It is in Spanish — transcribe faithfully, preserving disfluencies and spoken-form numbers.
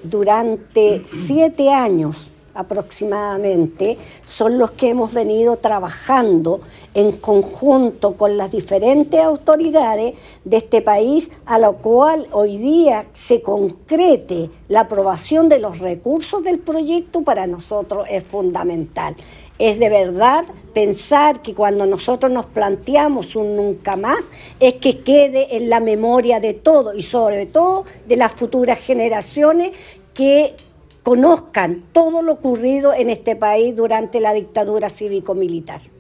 durante siete años aproximadamente, son los que hemos venido trabajando en conjunto con las diferentes autoridades de este país, a lo cual hoy día se concrete la aprobación de los recursos del proyecto para nosotros es fundamental. Es de verdad pensar que cuando nosotros nos planteamos un nunca más, es que quede en la memoria de todos y sobre todo de las futuras generaciones que conozcan todo lo ocurrido en este país durante la dictadura cívico-militar.